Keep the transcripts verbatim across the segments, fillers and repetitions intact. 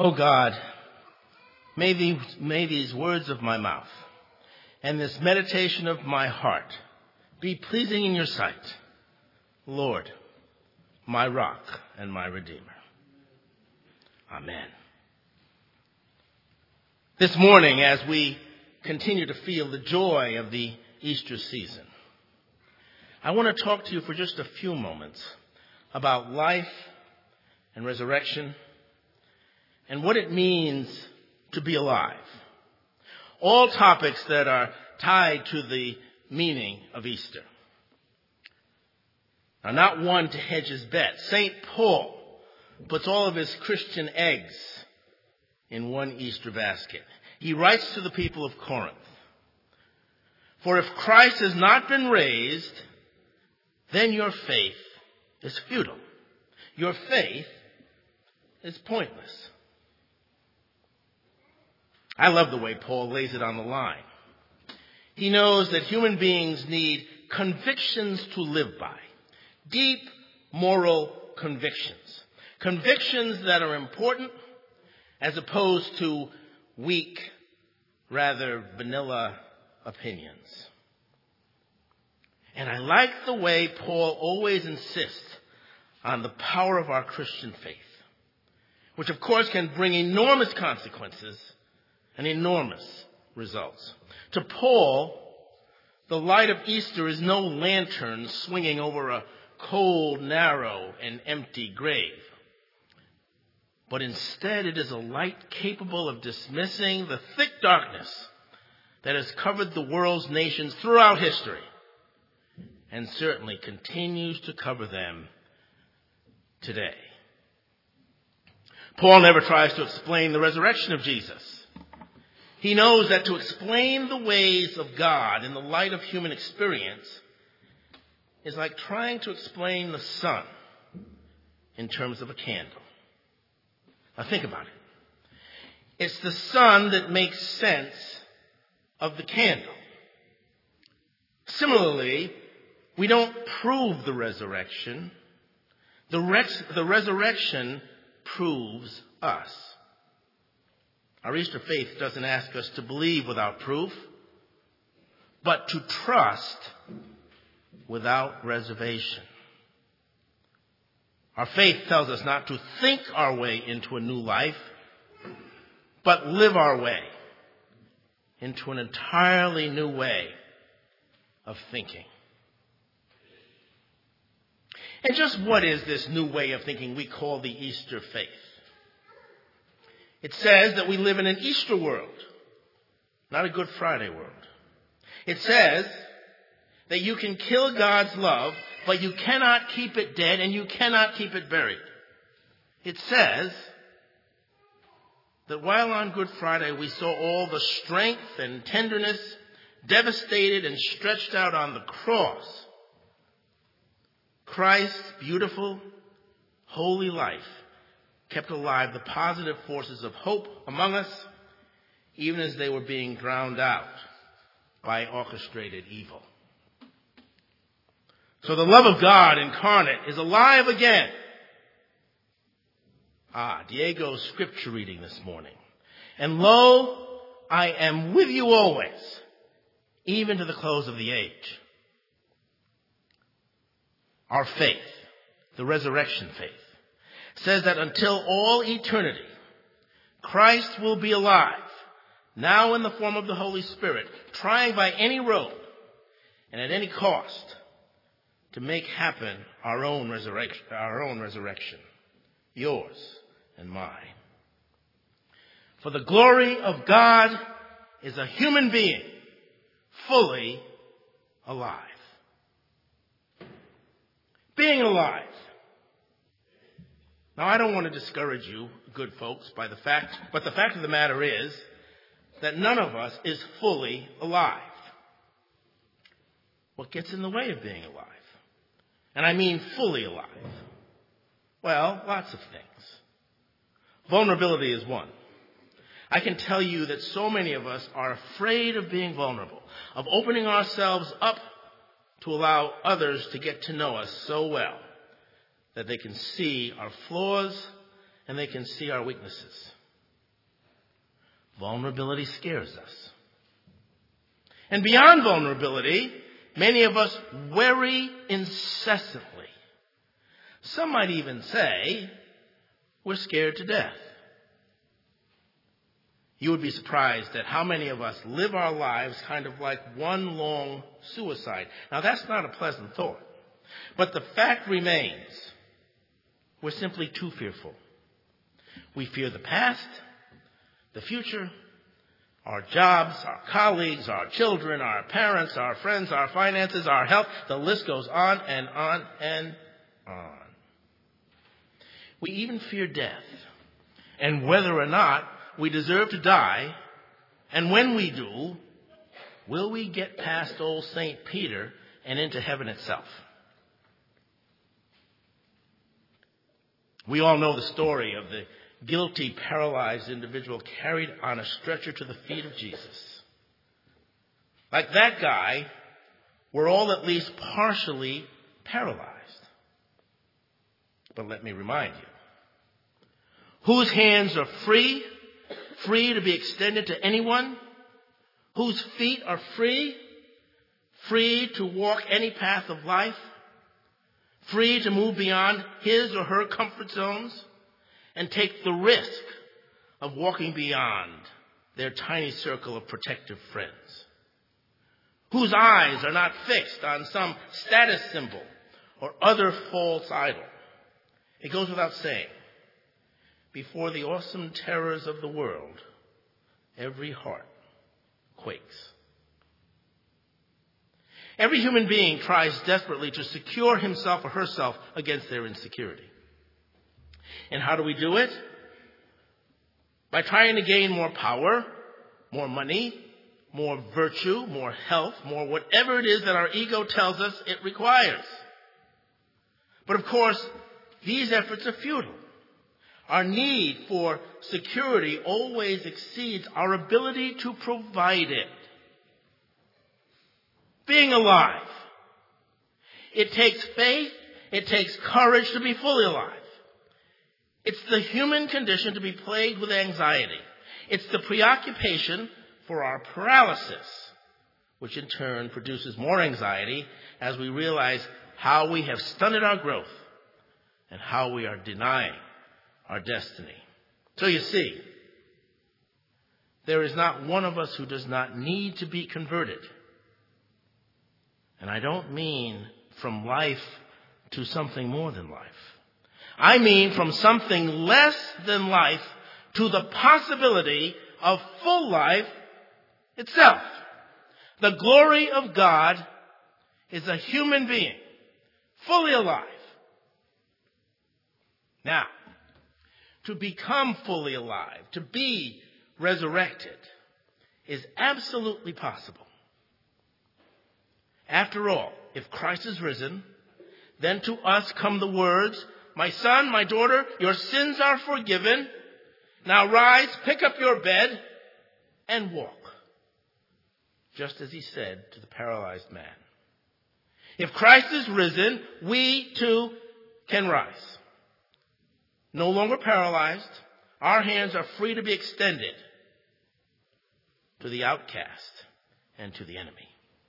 O God, may these, may these words of my mouth and this meditation of my heart be pleasing in your sight, Lord, my rock and my redeemer. Amen. This morning, as we continue to feel the joy of the Easter season, I want to talk to you for just a few moments about life and resurrection and what it means to be alive. All topics that are tied to the meaning of Easter. Now, not one to hedge his bet. Saint Paul puts all of his Christian eggs in one Easter basket. He writes to the people of Corinth, "For if Christ has not been raised, then your faith is futile. Your faith is pointless." I love the way Paul lays it on the line. He knows that human beings need convictions to live by. Deep moral convictions. Convictions that are important as opposed to weak, rather vanilla opinions. And I like the way Paul always insists on the power of our Christian faith, which of course can bring enormous consequences and enormous results. To Paul, the light of Easter is no lantern swinging over a cold, narrow, and empty grave. But instead, it is a light capable of dismissing the thick darkness that has covered the world's nations throughout history and certainly continues to cover them today. Paul never tries to explain the resurrection of Jesus. He knows that to explain the ways of God in the light of human experience is like trying to explain the sun in terms of a candle. Now think about it. It's the sun that makes sense of the candle. Similarly, we don't prove the resurrection. The, res- the resurrection proves us. Our Easter faith doesn't ask us to believe without proof, but to trust without reservation. Our faith tells us not to think our way into a new life, but live our way into an entirely new way of thinking. And just what is this new way of thinking we call the Easter faith? It says that we live in an Easter world, not a Good Friday world. It says that you can kill God's love, but you cannot keep it dead and you cannot keep it buried. It says that while on Good Friday we saw all the strength and tenderness devastated and stretched out on the cross, Christ's beautiful, holy life kept alive the positive forces of hope among us, even as they were being drowned out by orchestrated evil. So the love of God incarnate is alive again. Ah, Diego's scripture reading this morning. And lo, I am with you always, even to the close of the age. Our faith, the resurrection faith, says that until all eternity, Christ will be alive, now in the form of the Holy Spirit, trying by any road and at any cost to make happen our own resurrection, our own resurrection, yours and mine. For the glory of God is a human being fully alive. Being alive. Now, I don't want to discourage you, good folks, by the fact, but the fact of the matter is that none of us is fully alive. What gets in the way of being alive? And I mean fully alive. Well, lots of things. Vulnerability is one. I can tell you that so many of us are afraid of being vulnerable, of opening ourselves up to allow others to get to know us so well that they can see our flaws and they can see our weaknesses. vulnerability scares us. And beyond vulnerability, many of us worry incessantly. Some might even say we're scared to death. You would be surprised at how many of us live our lives kind of like one long suicide. Now, that's not a pleasant thought. But the fact remains, we're simply too fearful. We fear the past, the future, our jobs, our colleagues, our children, our parents, our friends, our finances, our health. The list goes on and on and on. We even fear death and whether or not we deserve to die. And when we do, will we get past old Saint Peter and into heaven itself? We all know the story of the guilty, paralyzed individual carried on a stretcher to the feet of Jesus. Like that guy, we're all at least partially paralyzed. But let me remind you, whose hands are free, free to be extended to anyone, whose feet are free, free to walk any path of life, free to move beyond his or her comfort zones, and take the risk of walking beyond their tiny circle of protective friends, whose eyes are not fixed on some status symbol or other false idol. It goes without saying, before the awesome terrors of the world, every heart quakes. Every human being tries desperately to secure himself or herself against their insecurity. And how do we do it? By trying to gain more power, more money, more virtue, more health, more whatever it is that our ego tells us it requires. But of course, these efforts are futile. Our need for security always exceeds our ability to provide it. Being alive. It takes faith, it takes courage to be fully alive. It's the human condition to be plagued with anxiety. It's the preoccupation for our paralysis, which in turn produces more anxiety as we realize how we have stunted our growth and how we are denying our destiny. So you see, there is not one of us who does not need to be converted. And I don't mean from life to something more than life. I mean from something less than life to the possibility of full life itself. The glory of God is a human being, fully alive. Now, to become fully alive, to be resurrected, is absolutely possible. After all, if Christ is risen, then to us come the words, "My son, my daughter, your sins are forgiven. Now rise, pick up your bed, and walk." Just as he said to the paralyzed man. If Christ is risen, we too can rise. No longer paralyzed, our hands are free to be extended to the outcast and to the enemy.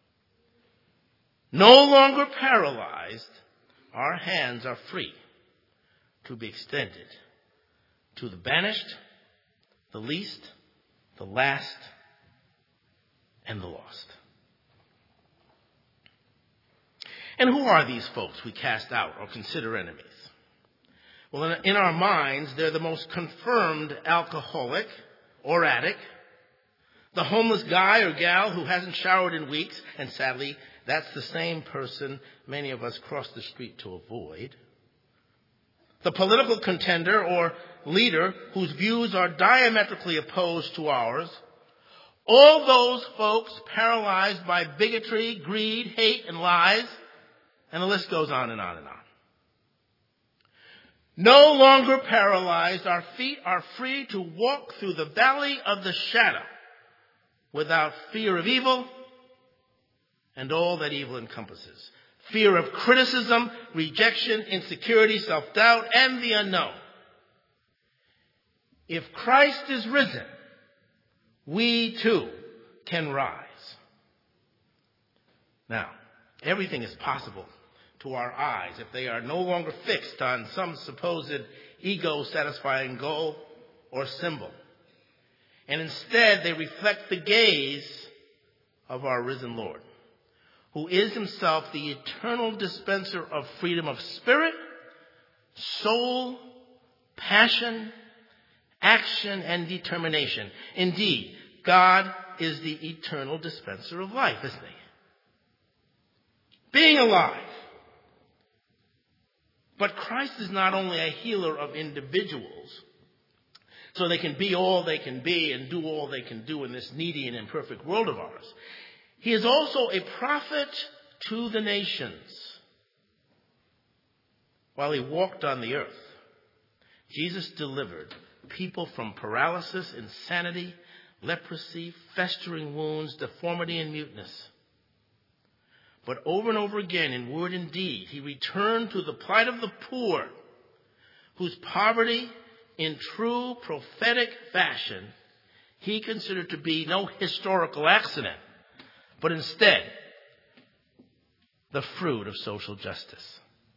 No longer paralyzed, our hands are free to be extended to the banished, the least, the last, and the lost. And who are these folks we cast out or consider enemies? Well, in our minds, they're the most confirmed alcoholic or addict, the homeless guy or gal who hasn't showered in weeks, and sadly, that's the same person many of us cross the street to avoid. The political contender or leader whose views are diametrically opposed to ours. All those folks paralyzed by bigotry, greed, hate, and lies. And the list goes on and on and on. No longer paralyzed, our feet are free to walk through the valley of the shadow without fear of evil and all that evil encompasses. Fear of criticism, rejection, insecurity, self-doubt, and the unknown. If Christ is risen, we too can rise. Now, everything is possible to our eyes if they are no longer fixed on some supposed ego-satisfying goal or symbol, and instead they reflect the gaze of our risen Lord, who is himself the eternal dispenser of freedom of spirit, soul, passion, action, and determination. Indeed, God is the eternal dispenser of life, isn't he? Being alive. But Christ is not only a healer of individuals, so they can be all they can be and do all they can do in this needy and imperfect world of ours. He is also a prophet to the nations. While he walked on the earth, Jesus delivered people from paralysis, insanity, leprosy, festering wounds, deformity, and muteness. But over and over again, in word and deed, he returned to the plight of the poor, whose poverty, in true prophetic fashion, he considered to be no historical accident, but instead the fruit of social justice.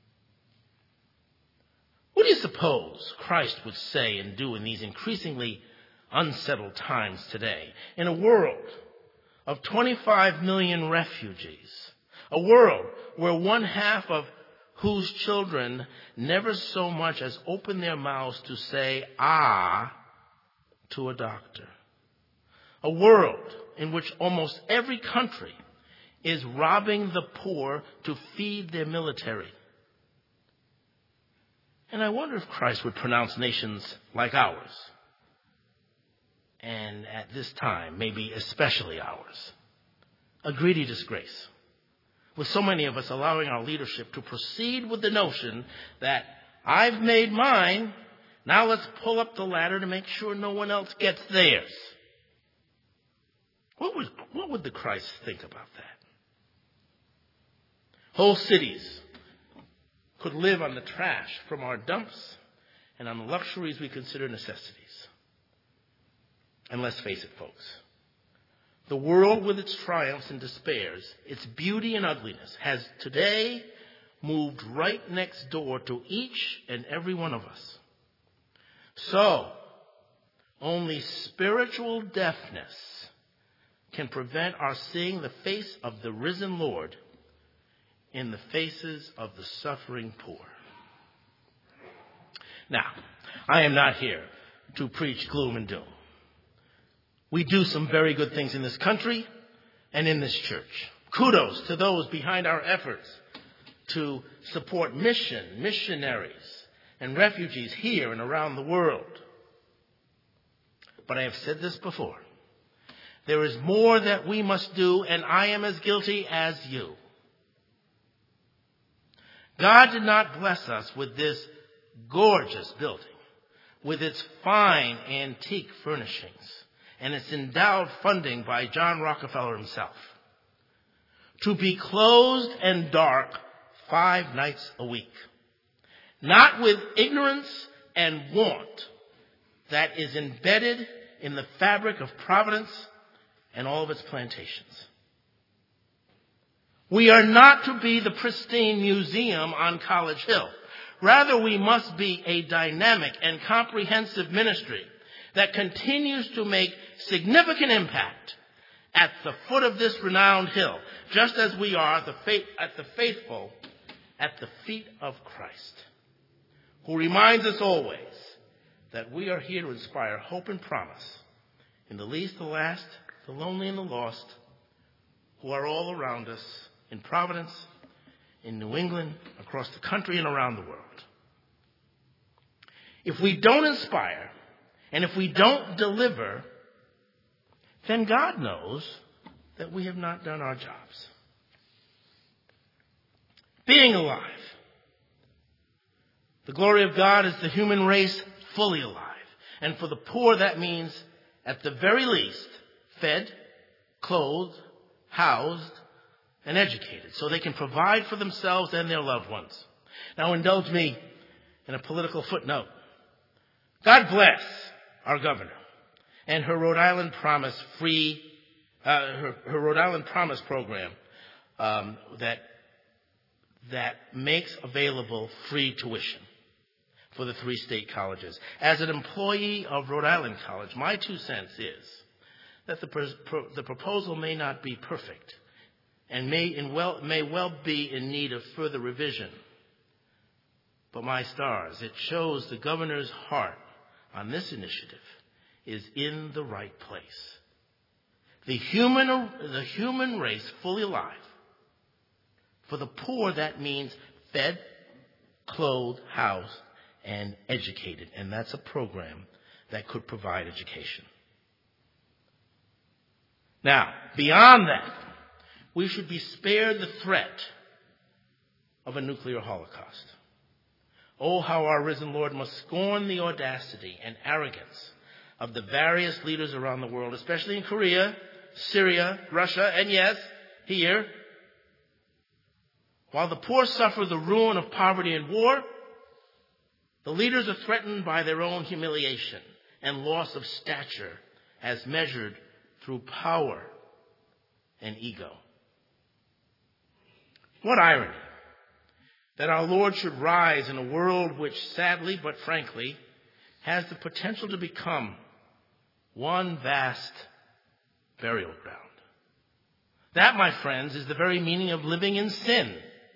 What do you suppose Christ would say and do in these increasingly unsettled times today, in a world of twenty-five million refugees, a world where one half of whose children never so much as open their mouths to say ah to a doctor, a world in which almost every country is robbing the poor to feed their military? And I wonder if Christ would pronounce nations like ours, and at this time, maybe especially ours, a greedy disgrace, with so many of us allowing our leadership to proceed with the notion that I've made mine, now let's pull up the ladder to make sure no one else gets theirs. What would, what would the Christ think about that? Whole cities could live on the trash from our dumps and on the luxuries we consider necessities. And let's face it, folks, the world with its triumphs and despairs, its beauty and ugliness, has today moved right next door to each and every one of us. So, only spiritual deafness can prevent our seeing the face of the risen Lord in the faces of the suffering poor. Now, I am not here to preach gloom and doom. We do some very good things in this country and in this church. Kudos to those behind our efforts to support mission, missionaries, and refugees here and around the world. But I have said this before. There is more that we must do, and I am as guilty as you. God did not bless us with this gorgeous building, with its fine antique furnishings, and its endowed funding by John Rockefeller himself, to be closed and dark five nights a week, not with ignorance and want that is embedded in the fabric of Providence and all of its plantations. We are not to be the pristine museum on College Hill. Rather, we must be a dynamic and comprehensive ministry that continues to make significant impact at the foot of this renowned hill, just as we are the faith, at the faithful at the feet of Christ, who reminds us always that we are here to inspire hope and promise in the least, the last, the lonely, and the lost, who are all around us in Providence, in New England, across the country, and around the world. If we don't inspire, and if we don't deliver, then God knows that we have not done our jobs. Being alive. The glory of God is the human race fully alive. And for the poor, that means, at the very least, fed, clothed, housed, and educated, so they can provide for themselves and their loved ones. Now, indulge me in a political footnote. God bless our governor and her Rhode Island Promise free, uh, her, her Rhode Island Promise program um, that that makes available free tuition for the three state colleges. As an employee of Rhode Island College, my two cents is that the, pro- the proposal may not be perfect and may, in well, may well be in need of further revision. But my stars, it shows the governor's heart on this initiative is in the right place. The human, the human race fully alive. For the poor, that means fed, clothed, housed, and educated. And that's a program that could provide education. Now, beyond that, we should be spared the threat of a nuclear holocaust. Oh, how our risen Lord must scorn the audacity and arrogance of the various leaders around the world, especially in Korea, Syria, Russia, and yes, here. While the poor suffer the ruin of poverty and war, the leaders are threatened by their own humiliation and loss of stature as measured through power and ego. What irony that our Lord should rise in a world which sadly but frankly has the potential to become one vast burial ground. That, my friends, is the very meaning of living in sin.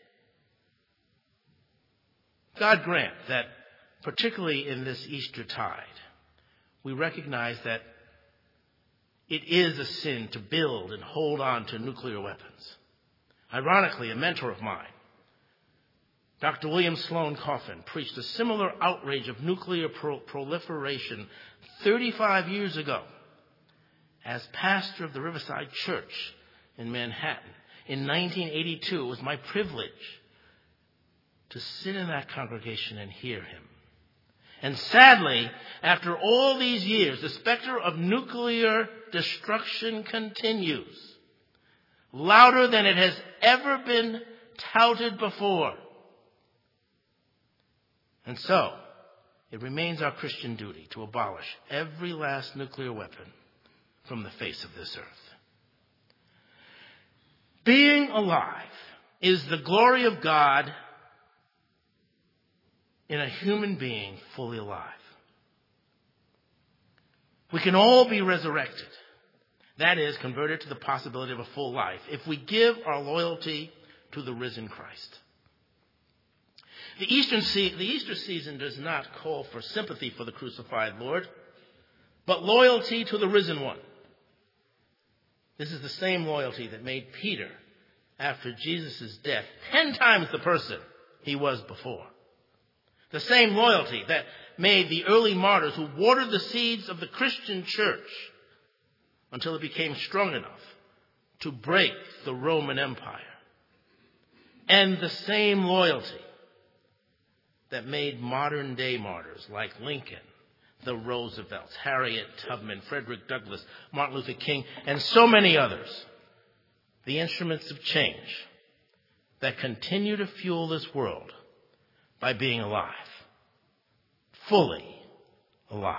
God grant that, particularly in this Easter tide, we recognize that it is a sin to build and hold on to nuclear weapons. Ironically, a mentor of mine, Doctor William Sloane Coffin, preached a similar outrage of nuclear pro- proliferation thirty-five years ago as pastor of the Riverside Church in Manhattan. In nineteen eighty-two, it was my privilege to sit in that congregation and hear him. And sadly, after all these years, the specter of nuclear destruction continues, louder than it has ever been touted before. And so, it remains our Christian duty to abolish every last nuclear weapon from the face of this earth. Being alive is the glory of God in a human being fully alive. We can all be resurrected. That is, converted to the possibility of a full life if we give our loyalty to the risen Christ. The Eastern se- the Easter season does not call for sympathy for the crucified Lord, but loyalty to the risen one. This is the same loyalty that made Peter, after Jesus' death, ten times the person he was before. The same loyalty that made the early martyrs who watered the seeds of the Christian church until it became strong enough to break the Roman Empire. And the same loyalty that made modern day martyrs like Lincoln, the Roosevelts, Harriet Tubman, Frederick Douglass, Martin Luther King, and so many others, the instruments of change that continue to fuel this world by being alive, fully alive.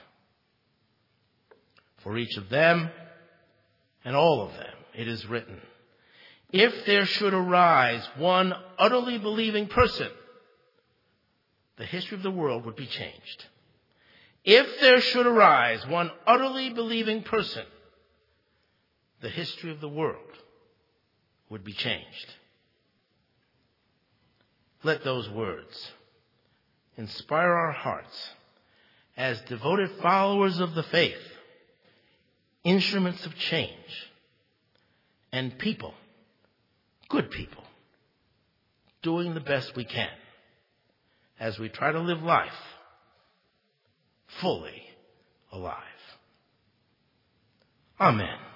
For each of them and all of them, it is written, if there should arise one utterly believing person, the history of the world would be changed. If there should arise one utterly believing person, the history of the world would be changed. Let those words inspire our hearts as devoted followers of the faith, instruments of change, and people, good people, doing the best we can as we try to live life fully alive. Amen.